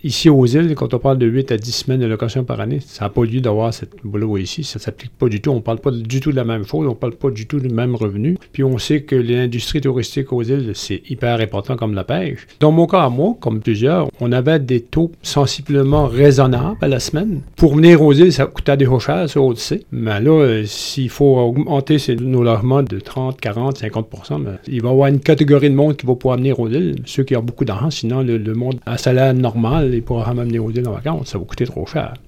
ici aux îles, quand on parle de 8 à 10 semaines de location par année, ça n'a pas lieu d'avoir cette boulot ici. Ça ne s'applique pas du tout. On ne parle pas du tout de la même chose. On ne parle pas du tout du même revenu. Puis on sait que l'industrie touristique aux îles, c'est hyper important comme la pêche. Dans mon cas à moi, comme plusieurs, on avait des taux sensiblement raisonnables à la semaine. Pour venir aux îles, ça coûtait des cher, ça, on le sait. Mais là, s'il faut augmenter nos logements de 30, 40, 50 %, il va y avoir une catégorie de monde qui va pouvoir venir aux îles. Ceux qui ont beaucoup d'argent, sinon le monde à salaire normal, il pourra même venir aux îles en vacances. Ça va coûter trop cher.